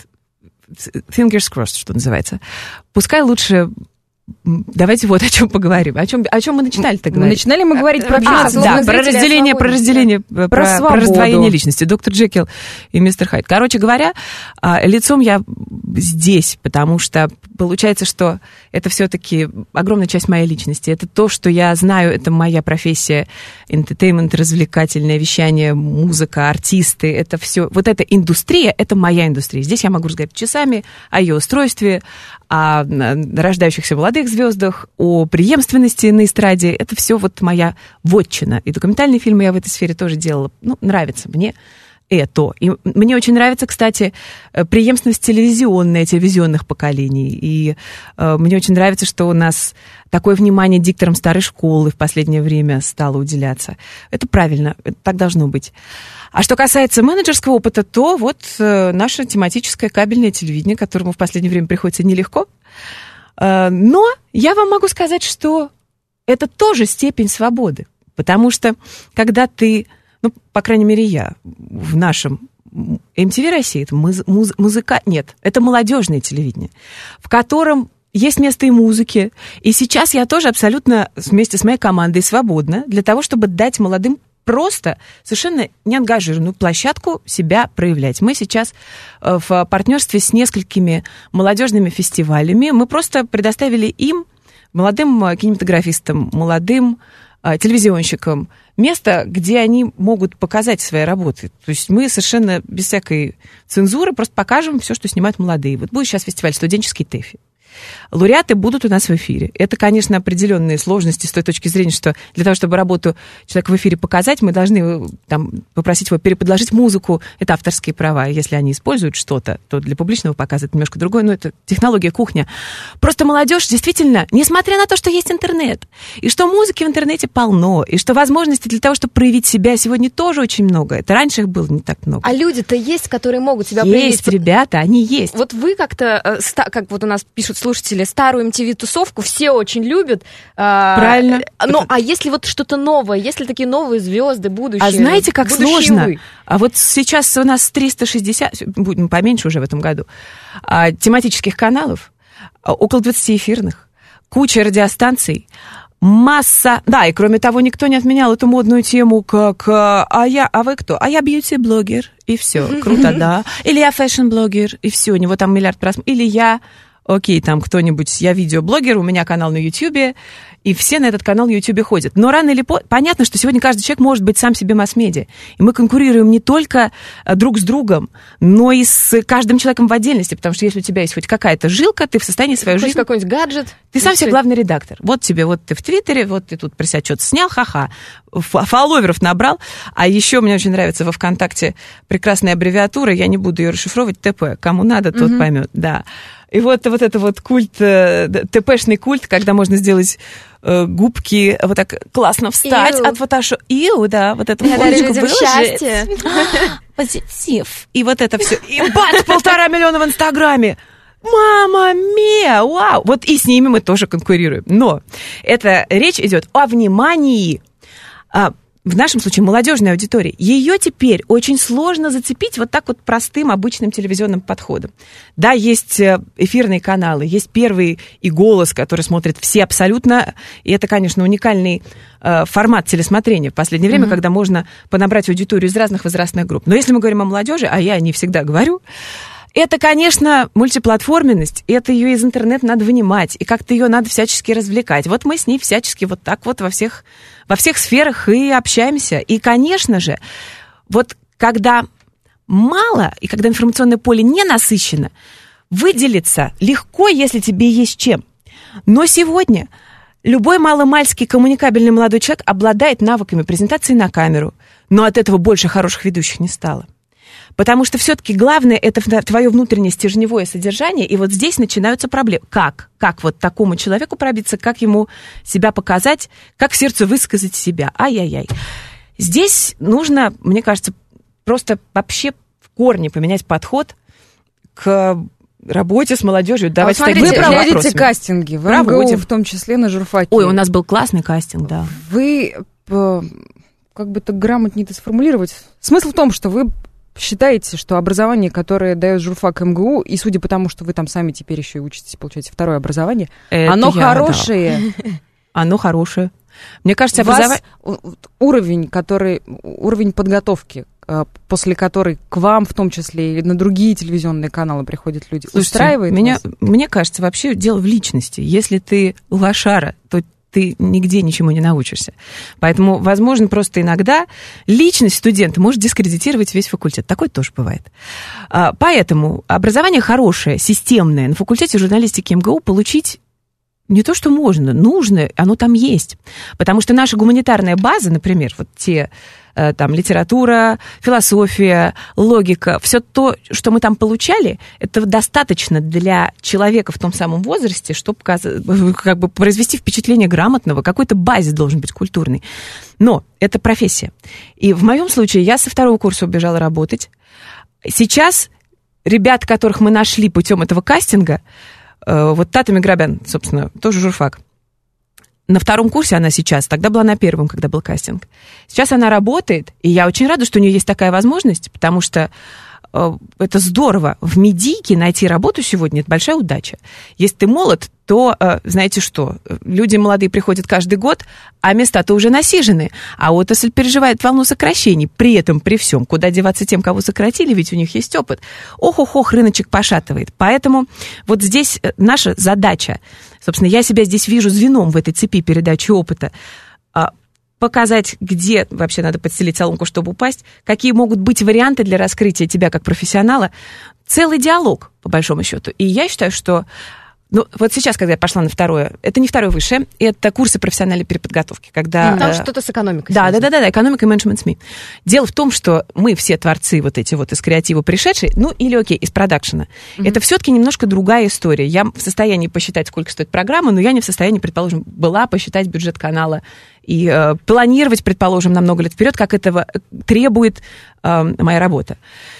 fingers crossed, что называется. Пускай лучше... Давайте вот о чем поговорим. О чем, о чем мы начинали-то говорить? Начинали мы говорить про, а, да, про разделение, про разделение, про, про, про раздвоение личности. Доктор Джекил и мистер Хайд. Короче говоря, лицом я здесь, потому что получается, что это все-таки огромная часть моей личности. Это то, что я знаю, это моя профессия, entertainment, развлекательное вещание, музыка, артисты, это все. Вот эта индустрия, это моя индустрия. Здесь я могу разговаривать часами о ее устройстве, о рождающихся молодых звездах, о преемственности на эстраде. Это все вот моя вотчина. И документальные фильмы я в этой сфере тоже делала. Ну, нравится мне это. И мне очень нравится, кстати, преемственность телевизионная, телевизионных поколений. И э, мне очень нравится, что у нас такое внимание дикторам старой школы в последнее время стало уделяться. Это правильно, это так должно быть. А что касается менеджерского опыта, то вот э, наше тематическое кабельное телевидение, которому в последнее время приходится нелегко. Э, но я вам могу сказать, что это тоже степень свободы. Потому что когда ты... Ну, по крайней мере, я в нашем эм ти ви России, это муз- муз- музыка... Нет, это молодежное телевидение, в котором есть место и музыке. И сейчас я тоже абсолютно вместе с моей командой свободна для того, чтобы дать молодым просто совершенно неангажированную площадку себя проявлять. Мы сейчас в партнерстве с несколькими молодежными фестивалями, мы просто предоставили им, молодым кинематографистам, молодым телевизионщикам, место, где они могут показать свои работы. То есть мы совершенно без всякой цензуры просто покажем все, что снимают молодые. Вот будет сейчас фестиваль «Студенческий ТЭФИ». Лауреаты будут у нас в эфире. Это, конечно, определенные сложности с той точки зрения, что для того, чтобы работу человека в эфире показать, мы должны там, попросить его переподложить музыку. Это авторские права. Если они используют что-то, то для публичного показа это немножко другое, но это технология, кухня. Просто молодежь действительно, несмотря на то, что есть интернет, и что музыки в интернете полно, и что возможностей для того, чтобы проявить себя, сегодня тоже очень много. Это раньше их было не так много. А люди-то есть, которые могут себя есть, проявить? Есть, ребята, они есть. Вот вы как-то, как вот у нас пишут слушатели, старую эм ти ви-тусовку все очень любят. Правильно. Ну, а если вот что-то новое, если такие новые звезды, будущие? А знаете, как сложно? Вы? А вот сейчас у нас триста шестьдесят, будем поменьше уже в этом году, тематических каналов, около двадцати эфирных, куча радиостанций, масса... Да, и кроме того, никто не отменял эту модную тему, как «А я, а вы кто? А я бьюти-блогер». И все, круто, да. Или я фэшн-блогер, и все, у него там миллиард просмотров. Или я... Окей, там кто-нибудь, я видеоблогер, у меня канал на Ютьюбе, и все на этот канал на Ютьюбе ходят. Но рано или поздно... Понятно, что сегодня каждый человек может быть сам себе масс-медиа. И мы конкурируем не только друг с другом, но и с каждым человеком в отдельности, потому что если у тебя есть хоть какая-то жилка, ты в состоянии свою хоть жизнь... какой-нибудь гаджет. Ты сам себе главный редактор. Вот тебе, вот ты в Твиттере, вот ты тут про себя что-то снял, ха-ха, фолловеров набрал. А еще мне очень нравится во ВКонтакте прекрасная аббревиатура, я не буду ее расшифровывать, ТП. Кому надо, тот mm-hmm. поймет, да. И вот, вот это вот культ, ТПшный культ, когда можно сделать э, губки, вот так классно встать Иу. От фотошопа. Иу, да, вот это фоточку выложить. Позитив. И вот это все. И бац, полтора миллиона в Инстаграме. Мама мия, вау! Вот и с ними мы тоже конкурируем. Но это речь идет о внимании. В нашем случае молодежной аудитории, ее теперь очень сложно зацепить вот так вот простым, обычным телевизионным подходом. Да, есть эфирные каналы, есть Первый и Голос, который смотрят все абсолютно, и это, конечно, уникальный э, формат телесмотрения в последнее время, mm-hmm. когда можно понабрать аудиторию из разных возрастных групп. Но если мы говорим о молодежи, а я не всегда говорю, это, конечно, мультиплатформенность, и это ее из интернета надо вынимать, и как-то ее надо всячески развлекать. Вот мы с ней всячески вот так вот во всех, во всех сферах и общаемся. И, конечно же, вот когда мало, и когда информационное поле не насыщено, выделиться легко, если тебе есть чем. Но сегодня любой маломальский коммуникабельный молодой человек обладает навыками презентации на камеру, но от этого больше хороших ведущих не стало. Потому что все-таки главное – это твое внутреннее стержневое содержание, и вот здесь начинаются проблемы. Как? Как вот такому человеку пробиться, как ему себя показать, как в сердце высказать себя? Ай-яй-яй. Здесь нужно, мне кажется, просто вообще в корне поменять подход к работе с молодежью. Давайте а вот смотрите, вы проводите вопросами. Кастинги в эм гэ у, в том числе на журфаке. Ой, у нас был классный кастинг, да. Вы, как бы так грамотнее это сформулировать, смысл в том, что вы считаете, что образование, которое дает журфак эм гэ у, и судя по тому, что вы там сами теперь еще и учитесь, получаете второе образование, это оно хорошее? Да. Оно хорошее. Мне кажется, образование... Уровень, который, уровень подготовки, после которой к вам, в том числе, или на другие телевизионные каналы приходят люди, слушайте, устраивает меня, вас? Мне кажется, вообще дело в личности. Если ты лошара, то ты нигде ничему не научишься. Поэтому, возможно, просто иногда личность студента может дискредитировать весь факультет. Такое тоже бывает. Поэтому образование хорошее, системное на факультете журналистики эм гэ у получить не то, что можно, нужно, оно там есть. Потому что наша гуманитарная база, например, вот те, там, литература, философия, логика, все то, что мы там получали, это достаточно для человека в том самом возрасте, чтобы как бы произвести впечатление грамотного, какой-то базе должен быть культурный. Но это профессия. И в моем случае я со второго курса убежала работать. Сейчас ребят, которых мы нашли путем этого кастинга, вот Тата Миграбян, собственно, тоже журфак. На втором курсе она сейчас, тогда была на первом, когда был кастинг. Сейчас она работает, и я очень рада, что у нее есть такая возможность, потому что э, это здорово. В медийке найти работу сегодня – это большая удача. Если ты молод, то, э, знаете что, люди молодые приходят каждый год, а места-то уже насижены, а отрасль переживает волну сокращений. При этом, при всем, куда деваться тем, кого сократили, ведь у них есть опыт. Ох-ох-ох, рыночек пошатывает. Поэтому вот здесь наша задача, собственно, я себя здесь вижу звеном в этой цепи передачи опыта, показать, где вообще надо подстелить соломку, чтобы упасть, какие могут быть варианты для раскрытия тебя как профессионала. Целый диалог, по большому счету. И я считаю, что ну, вот сейчас, когда я пошла на второе, это не второе высшее, это курсы профессиональной переподготовки. Когда, Там э, что-то с экономикой. Да, да, да, да, да, экономика и менеджмент СМИ. Дело в том, что мы все творцы вот эти вот из креатива пришедшие, ну или окей, из продакшена. Mm-hmm. Это все-таки немножко другая история. Я в состоянии посчитать, сколько стоит программа, но я не в состоянии, предположим, была посчитать бюджет канала и э, планировать, предположим, на много лет вперед, как этого требует э, моя работа.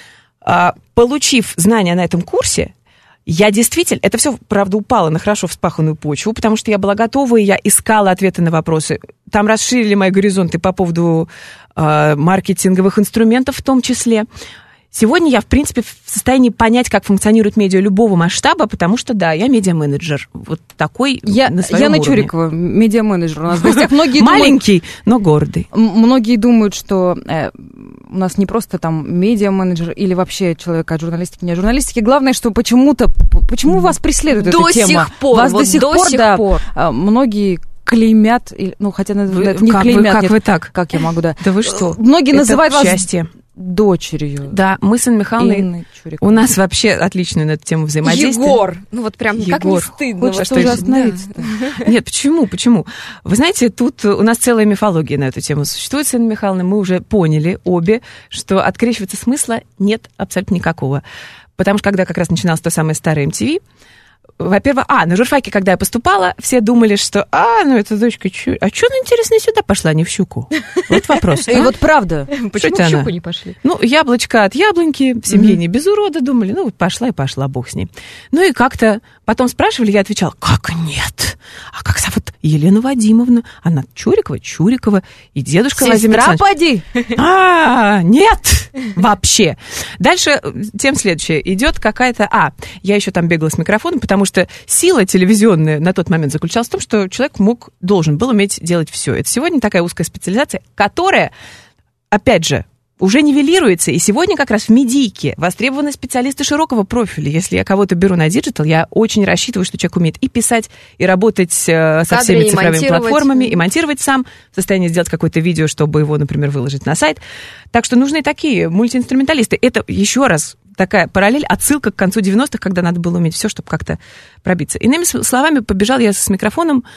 Э, получив знания на этом курсе, я действительно, это все, правда, упало на хорошо вспаханную почву, потому что я была готова, и я искала ответы на вопросы. Там расширили мои горизонты по поводу э, маркетинговых инструментов в том числе. Сегодня я, в принципе, в состоянии понять, как функционирует медиа любого масштаба, потому что, да, я медиа-менеджер. Вот такой я, на своем Яна уровне. Чурикова, медиа-менеджер у нас в гостях. Маленький, но гордый. Многие думают, что э, у нас не просто там медиа-менеджер или вообще человек от журналистики, не от журналистики. Главное, что почему-то... Почему вас преследует до эта тема? Сих пор, вас вот до сих до пор, сих да, пор. Многие... клеймят, ну, хотя вы, это не как клеймят. Вы, как нет, вы так? Как я могу, да. Да вы что? Многие это называют вас счастье. Дочерью. Да, мы с Инной Михайловной, у нас вообще отличная на эту тему взаимодействие. Егор, ну вот прям Егор. как не стыдно. Хочешь вот что уже это. остановиться-то? Нет, почему, почему? Вы знаете, тут у нас целая мифология на эту тему существует с Инной Михайловной. Мы уже поняли обе, что открещиваться смысла нет абсолютно никакого. Потому что когда как раз начиналось то самое старое эм ти ви, во-первых, а, на журфаке, когда я поступала, все думали, что, а, ну, это дочка Чу... А что она, интересно, сюда пошла, а не в Щуку? Вот вопрос. И вот правда. Почему в Щуку не пошли? Ну, яблочко от яблоньки, в семье не без урода, думали, ну, вот пошла и пошла, бог с ней. Ну, и как-то потом спрашивали, я отвечала, как нет? А как зовут? Елена Вадимовна. Она Чурикова, Чурикова, и дедушка Владимир Сестра, Александрович. поди! А, нет, вообще. Дальше тем следующее. Идет какая-то... А, я еще там бегала с микрофоном, потому что сила телевизионная на тот момент заключалась в том, что человек мог, должен был уметь делать все. Это сегодня такая узкая специализация, которая, опять же, уже нивелируется. И сегодня как раз в медийке востребованы специалисты широкого профиля. Если я кого-то беру на диджитал, я очень рассчитываю, что человек умеет и писать, и работать со Кадры, всеми цифровыми платформами, и монтировать сам, в состоянии сделать какое-то видео, чтобы его, например, выложить на сайт. Так что нужны такие мультиинструменталисты. Это, еще раз, такая параллель, отсылка к концу девяностых, когда надо было уметь все, чтобы как-то пробиться. Иными словами, побежал я с микрофоном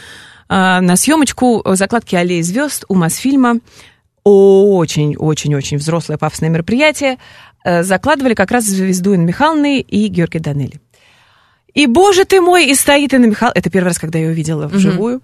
на съемочку закладки «Аллеи звезд» у Мосфильма. Очень-очень-очень взрослое пафосное мероприятие. Закладывали как раз звезду Инны Михайловны и Георгия Данелли. И, боже ты мой, и стоит Инна Михайловна. Это первый раз, когда я ее увидела вживую.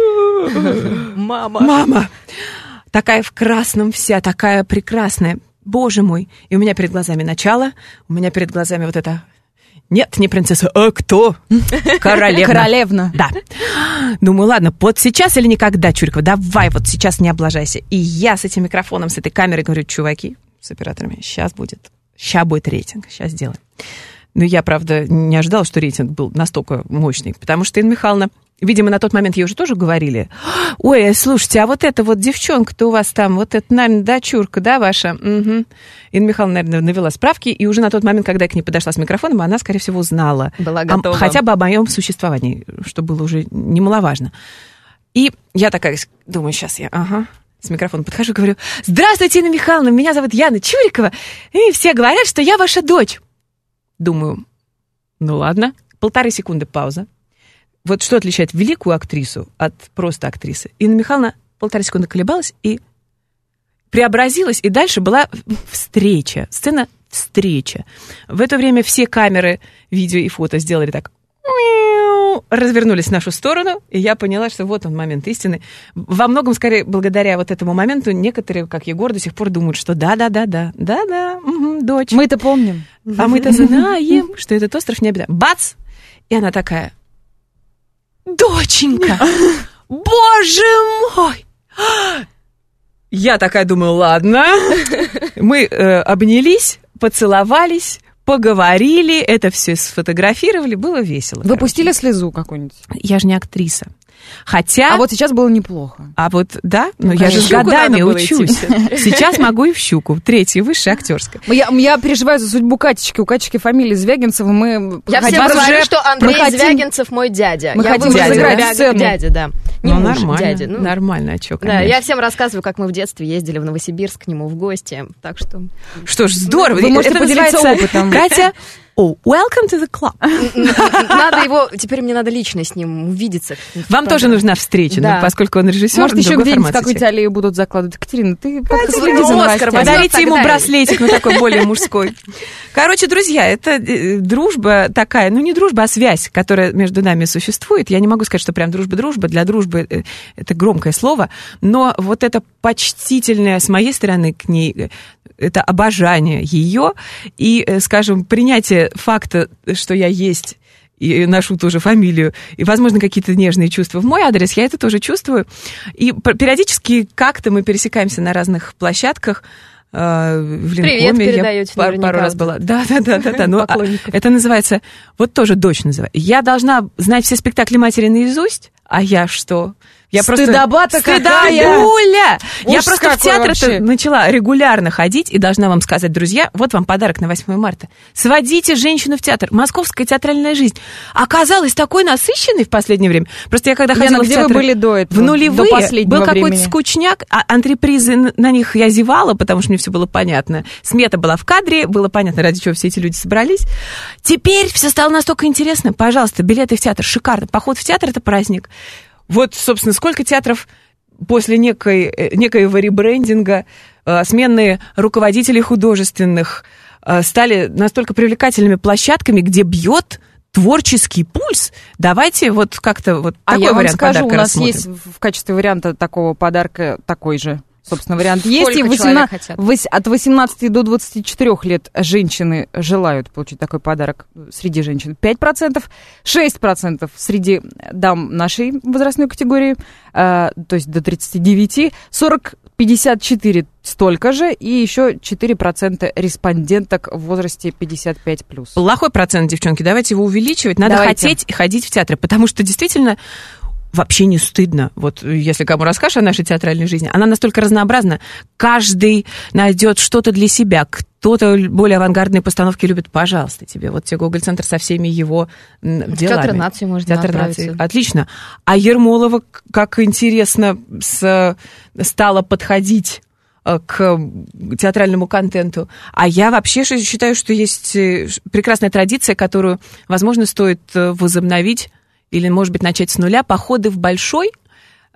Мама. Мама. Такая в красном вся, такая прекрасная. Боже мой. И у меня перед глазами начало, у меня перед глазами вот это... Нет, не принцесса, а кто? Королевна. Королевна. Да. Думаю, ладно, вот сейчас или никогда, Чурикова, давай, вот сейчас не облажайся. И я с этим микрофоном, с этой камерой говорю, чуваки, с операторами, сейчас будет, сейчас будет рейтинг, сейчас сделаем. Но я, правда, не ожидала, что рейтинг был настолько мощный, потому что Инна Михайловна, видимо, на тот момент ей уже тоже говорили, ой, слушайте, а вот эта вот девчонка-то у вас там, вот это, наверное, дочурка, да, ваша? Угу. Инна Михайловна, наверное, навела справки, и уже на тот момент, когда я к ней подошла с микрофоном, она, скорее всего, знала. Была готова. О, хотя бы о моем существовании, что было уже немаловажно. И я такая думаю, сейчас я, ага, с микрофоном подхожу, говорю, здравствуйте, Инна Михайловна, меня зовут Яна Чурикова, и все говорят, что я ваша дочь. Думаю, ну ладно, полторы секунды пауза. Вот что отличает великую актрису от просто актрисы? Инна Михайловна полторы секунды колебалась и преобразилась, и дальше была встреча, сцена встреча. В это время все камеры, видео и фото сделали так, развернулись в нашу сторону, и я поняла, что вот он момент истины. Во многом, скорее, благодаря вот этому моменту, некоторые, как Егор, до сих пор думают, что да-да-да-да, да-да, угу, дочь. Мы-то помним. А мы-то знаем, что этот остров не обитаем. Бац! И она такая, доченька, боже мой! Я такая думаю, ладно. Мы э, обнялись, поцеловались, поговорили, это все сфотографировали, было весело. Вы пустили слезу какую-нибудь? Я же не актриса. Хотя... А вот сейчас было неплохо. А вот, да, но ну, я же с годами учусь. Сейчас могу и в щуку. Третья, высшая, актерская. Я, я переживаю за судьбу Катечки. У Катечки фамилия Звягинцева. Мы я всем говорю, что Андрей проходим... Звягинцев мой дядя. Мы я хотим разыграть сцену. Дядя, да. Не ну, муж, нормально, дядя. Ну, нормально, а чё, да, я всем рассказываю, как мы в детстве ездили в Новосибирск к нему в гости. Так что... Что ж, здорово. Вы можете это поделиться опытом. Катя... Oh, welcome to the club. Надо его, теперь мне надо лично с ним увидеться. Вам тоже нужна встреча, да. Поскольку он режиссер. Может, еще где-нибудь какую-то аллею будут закладывать. Екатерина, ты как-то следи за новостями. Подарите ему браслетик, ну такой более мужской. Короче, друзья, это дружба такая, ну не дружба, а связь, которая между нами существует. Я не могу сказать, что прям дружба-дружба. Для дружбы это громкое слово, но вот это почтительное с моей стороны к ней, это обожание ее и, скажем, принятие факта, что я есть, и ношу тоже фамилию, и, возможно, какие-то нежные чувства в мой адрес, я это тоже чувствую. И периодически как-то мы пересекаемся на разных площадках. В Линкоме. Привет передаете, я пару, пару раз была. Да, да, да, да, да. Но это называется, вот тоже дочь называется. Я должна знать все спектакли матери наизусть, а я что? Я Стыдоба-то просто... какая! Стыдобуля! Я Ужас просто в театр начала регулярно ходить и должна вам сказать, друзья, вот вам подарок на восьмое марта. Сводите женщину в театр. Московская театральная жизнь оказалась такой насыщенной в последнее время. Просто я когда Лена, ходила где в театр... вы были до этого? В нулевые. До последнего был какой-то времени. скучняк, а антрепризы на них я зевала, потому что мне все было понятно. Смета была в кадре, было понятно, ради чего все эти люди собрались. Теперь все стало настолько интересно. Пожалуйста, билеты в театр шикарно. Поход в театр — это праздник. Вот, собственно, сколько театров после некой, некоего ребрендинга, э, смены руководителей художественных э, стали настолько привлекательными площадками, где бьет творческий пульс. Давайте вот как-то вот а такой я вам вариант скажу, подарка у нас рассмотрим. есть в качестве варианта такого подарка такой же. Собственно, вариант есть. Сколько И человек хотят? от восемнадцати до двадцати четырёх лет женщины желают получить такой подарок среди женщин. пять процентов, шесть процентов среди дам нашей возрастной категории, э, то есть до тридцати девяти, сорок пятьдесят четыре столько же, и еще четыре процента респонденток в возрасте пятьдесят пять плюс. Плохой процент, девчонки, давайте его увеличивать. Надо Давайте. хотеть ходить в театры, потому что действительно... Вообще не стыдно. Вот если кому расскажешь о нашей театральной жизни, она настолько разнообразна. Каждый найдет что-то для себя. Кто-то более авангардные постановки любит. Пожалуйста, тебе. Вот тебе Гоголь-центр со всеми его делами. В Театр нации можно Театр отправиться. нации. Отлично. А Ермолова, как интересно, с, стала подходить к театральному контенту. А я вообще считаю, что есть прекрасная традиция, которую, возможно, стоит возобновить или, может быть, начать с нуля, походы в Большой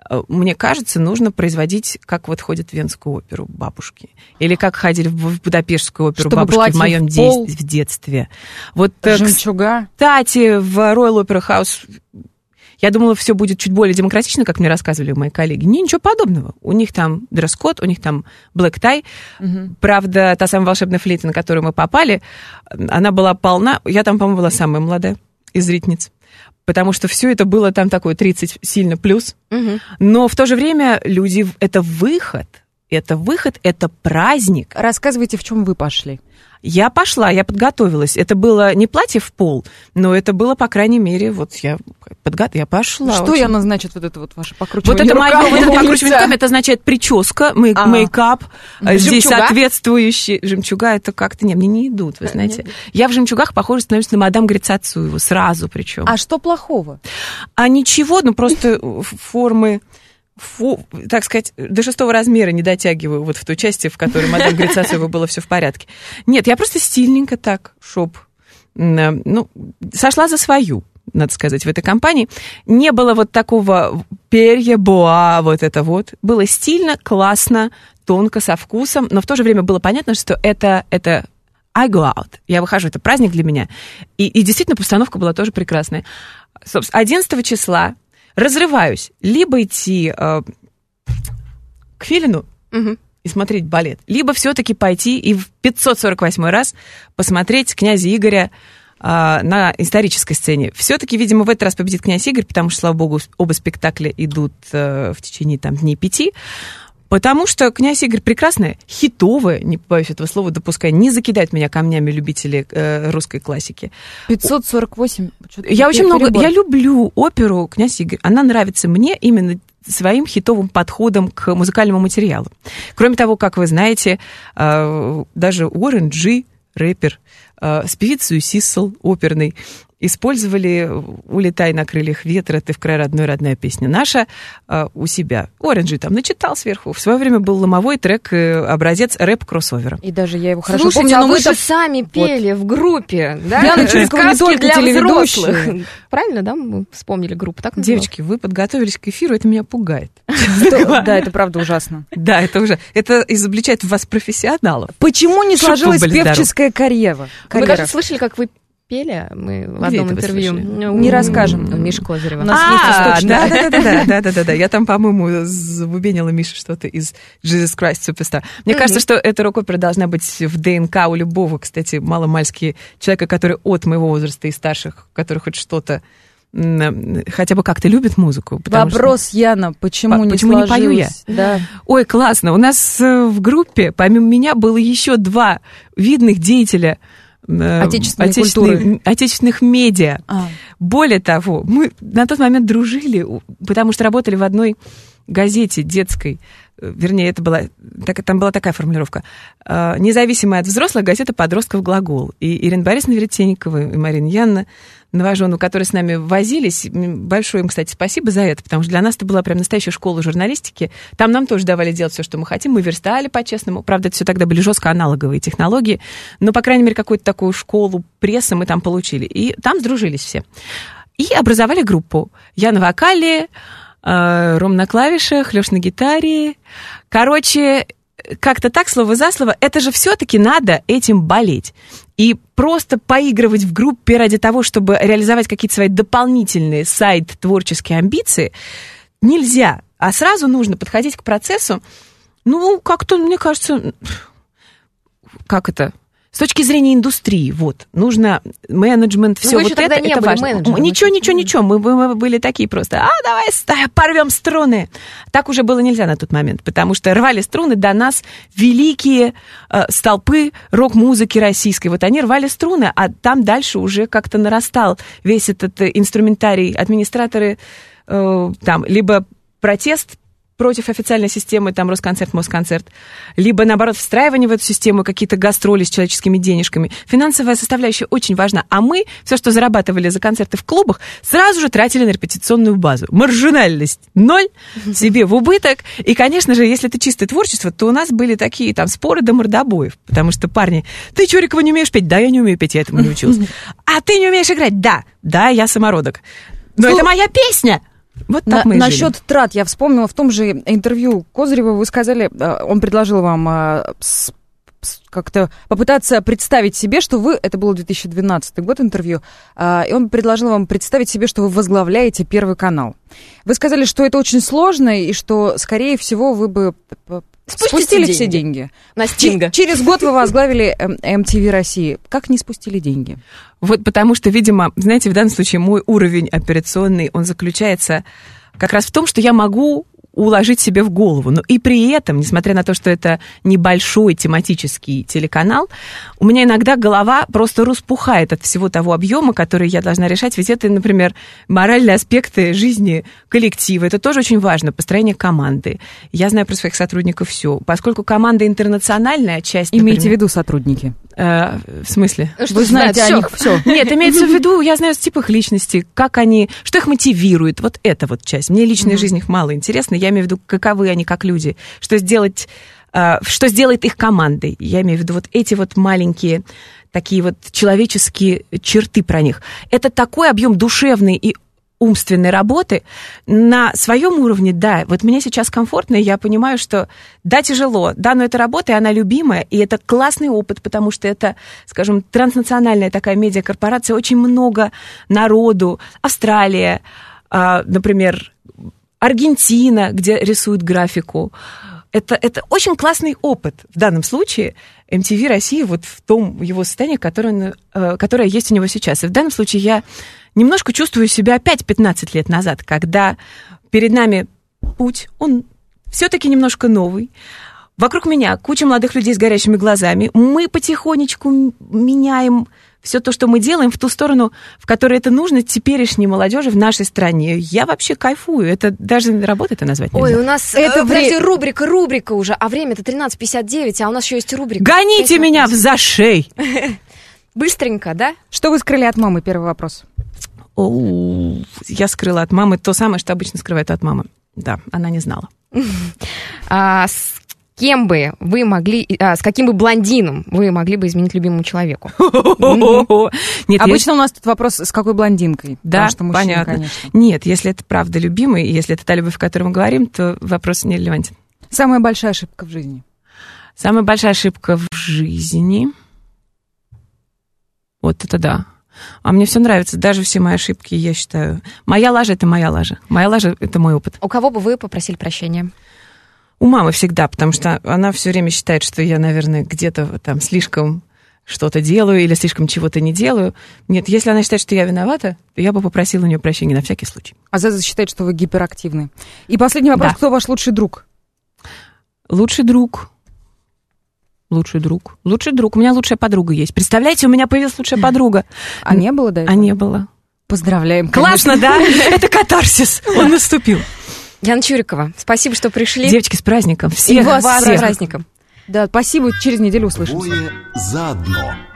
мне кажется, нужно производить, как вот ходят в Венскую оперу бабушки. Или как ходили в Будапештскую оперу Чтобы бабушки в моем в пол, де- в детстве. Вот, жемчуга. Кстати, в Royal Opera House я думала, все будет чуть более демократично, как мне рассказывали мои коллеги. Не, ничего подобного. У них там дресс-код, у них там блэк-тай. Угу. Правда, та самая волшебная флейта, на которую мы попали, она была полна. Я там, по-моему, была самая молодая из зрительниц. Потому что все это было там такое тридцать сильно плюс. Угу. Но в то же время люди... Это выход. Это выход, это праздник. Рассказывайте, в чем вы пошли. Я пошла, я подготовилась. Это было не платье в пол, но это было, по крайней мере, вот я подготовилась, я пошла. Что очень... она значит, вот это вот ваше покручивание Вот это мое, вот это руками? покручивание руками, это означает прическа, мейк, А. мейкап, Жемчуга? здесь соответствующие... Жемчуга, это как-то... Не, мне не идут, вы знаете. Нет. Я в жемчугах похожа становлюсь на мадам Грицацуеву, сразу причем. А что плохого? А ничего, ну просто формы... Фу, так сказать, до шестого размера не дотягиваю вот в той части, в которой мадам Грицацева было все в порядке. Нет, я просто стильненько так, шоп, ну, сошла за свою, надо сказать, в этой компании. Не было вот такого перья, боа, вот это вот. Было стильно, классно, тонко, со вкусом, но в то же время было понятно, что это... это I go out. Я выхожу, это праздник для меня. И, и действительно, постановка была тоже прекрасная. Собственно, одиннадцатого числа разрываюсь. Либо идти э, к Филину угу. и смотреть балет, либо все-таки пойти и в пятьсот сорок восьмой раз посмотреть князя Игоря э, на исторической сцене. Все-таки, видимо, в этот раз победит князь Игорь, потому что, слава богу, оба спектакля идут э, в течение там, дней пяти. Потому что князь Игорь прекрасная, хитовая, не побоюсь этого слова, допускай, не закидают меня камнями любители э, русской классики. пятьсот сорок восемь. Я очень много, я люблю оперу «Князь Игорь». Она нравится мне именно своим хитовым подходом к музыкальному материалу. Кроме того, как вы знаете, э, даже Уоррен Джи, рэпер, э, с певицей Сисел, оперной, использовали «Улетай на крыльях ветра, ты в край родной, родная песня наша» э, у себя. Оранжи там начитал сверху. В свое время был ломовой трек, э, образец рэп-кроссовера. И даже я его хорошо Слушайте, помню. а но вы мы же это... сами пели вот. В группе, да? Диана Чурикова не только для телеведущая. взрослых. Правильно, да? Мы вспомнили группу. Так Девочки, вы подготовились к эфиру, это меня пугает. Да, это правда ужасно. Да, это уже. Это изобличает в вас профессионалов. Почему не сложилась певческая карьера? Мы даже слышали, как вы пели, мы в одном интервью. Не расскажем. У Миши Козырева. У нас есть источник. Да, да, да, да, да, да, да. Я там, по-моему, забубенила Мише что-то из Jesus Christ Superstar. Мне кажется, что эта рок-опера должна быть в ДНК у любого, кстати, маломальски человека, который от моего возраста и старших, который хоть что-то хотя бы как-то любит музыку. Вопрос, что... Яна, почему, По- не почему не пою я? Да. Ой, классно. У нас в группе, помимо меня, было еще два видных деятеля Отечественной отечественной, культуры. отечественных медиа. А. Более того, мы на тот момент дружили, потому что работали в одной газете детской. Вернее, это была, так, там была такая формулировка. Независимая от взрослых газета «Подростков глагол». И Ирина Борисовна Веретенникова, и Марина Янна Новожену, которые с нами возились. Большое им, кстати, спасибо за это, потому что для нас это была прям настоящая школа журналистики. Там нам тоже давали делать все, что мы хотим. Мы верстали по-честному. Правда, это все тогда были жестко аналоговые технологии. Но, по крайней мере, какую-то такую школу прессы мы там получили. И там сдружились все. И образовали группу. Я на вокале, Ром на клавишах, Лёш на гитаре. Короче, как-то так, слово за слово, это же все-таки надо этим болеть. И просто поигрывать в группе ради того, чтобы реализовать какие-то свои дополнительные сайт-творческие амбиции, нельзя. А сразу нужно подходить к процессу, ну, как-то, мне кажется, как это... С точки зрения индустрии, вот, нужно менеджмент, все вот это, не это были важно. Менеджером. Ничего, ничего, ничего, мы, мы были такие просто, а, давай порвем струны. Так уже было нельзя на тот момент, потому что рвали струны до нас великие э, столпы рок-музыки российской. Вот они рвали струны, а там дальше уже как-то нарастал весь этот инструментарий. Администраторы э, там либо протест против официальной системы, там, Росконцерт, Москонцерт, либо, наоборот, встраивание в эту систему, какие-то гастроли с человеческими денежками. Финансовая составляющая очень важна. А мы все, что зарабатывали за концерты в клубах, сразу же тратили на репетиционную базу. Маржинальность ноль, себе в убыток. И, конечно же, если это чистое творчество, то у нас были такие там споры до мордобоев. Потому что парни, ты, Чурикова, не умеешь петь? Да, я не умею петь, я этому не училась. А ты не умеешь играть? Да. Да, я самородок. Но это моя песня. Вот так На, мы и насчет жили. трат я вспомнила, в том же интервью Козырева вы сказали, он предложил вам как-то попытаться представить себе, что вы, это было две тысячи двенадцатый год интервью, и он предложил вам представить себе, что вы возглавляете Первый канал. Вы сказали, что это очень сложно, и что, скорее всего, вы бы Спустите спустили деньги. все деньги. На Стинга. Ч- через год вы возглавили эм ти ви России. Как не спустили деньги? Вот потому что, видимо, знаете, в данном случае мой уровень операционный, он заключается как раз в том, что я могу уложить себе в голову. Но и при этом, несмотря на то, что это небольшой тематический телеканал, у меня иногда голова просто распухает от всего того объема, который я должна решать. Ведь это, например, моральные аспекты жизни коллектива. Это тоже очень важно. Построение команды. Я знаю про своих сотрудников все. Поскольку команда интернациональная, часть... Имейте в например, виду сотрудники. Э, в смысле? Что Вы знаете о всё. них все. Нет, имеется в виду, я знаю тип их личности, как они, что их мотивирует, вот эта вот часть. Мне личная mm-hmm. жизнь их мало интересна, я имею в виду, каковы они как люди, что сделать, э, что сделает их командой. Я имею в виду вот эти вот маленькие такие вот человеческие черты про них. Это такой объем душевный и умственной работы на своем уровне, да, вот мне сейчас комфортно, и я понимаю, что да, тяжело, да, но это работа, и она любимая, и это классный опыт, потому что это, скажем, транснациональная такая медиакорпорация, очень много народу, Австралия, например, Аргентина, где рисуют графику. Это, это очень классный опыт. В данном случае эм ти ви Россия вот в том его состоянии, которое, которое есть у него сейчас. И в данном случае я немножко чувствую себя опять пятнадцать лет назад, когда перед нами путь, он все-таки немножко новый. Вокруг меня куча молодых людей с горящими глазами. Мы потихонечку меняем все то, что мы делаем, в ту сторону, в которой это нужно теперешней молодежи в нашей стране. Я вообще кайфую. Это даже работой это назвать нельзя. Ой, у нас, Это э, подожди, вре- рубрика, рубрика уже, а время-то тринадцать пятьдесят девять, а у нас еще есть рубрика. Гоните меня в зашей! Быстренько, да? Что вы скрыли от мамы? Первый вопрос. О, я скрыла от мамы то самое, что обычно скрывают от мамы. Да, она не знала. А с кем бы вы могли, а, с каким бы блондином вы могли бы изменить любимому человеку? Нет, Обычно у нас тут вопрос, с какой блондинкой? Да, Потому что мужчина, понятно. конечно. Нет, если это правда любимый, и если это та любовь, о которой мы говорим, то вопрос не релевантен. Самая большая ошибка в жизни? Самая большая ошибка в жизни... Вот это да. А мне все нравится, даже все мои ошибки, я считаю. Моя лажа — это моя лажа. Моя лажа — это мой опыт. У кого бы вы попросили прощения? У мамы всегда, потому что она все время считает, что я, наверное, где-то там слишком что-то делаю или слишком чего-то не делаю. Нет, если она считает, что я виновата, то я бы попросила у нее прощения на всякий случай. А Заза считает, что вы гиперактивны. И последний вопрос. Да. Кто ваш лучший друг? Лучший друг. Лучший друг. Лучший друг. У меня лучшая подруга есть. Представляете, у меня появилась лучшая подруга. А не было до этого? А не было. Поздравляем, конечно. Классно, да? Это катарсис. Он наступил. Яна Чурикова, спасибо, что пришли. Девочки, с праздником. И Всех. вас с всех. праздником. Да, спасибо, через неделю услышимся. Двое заодно.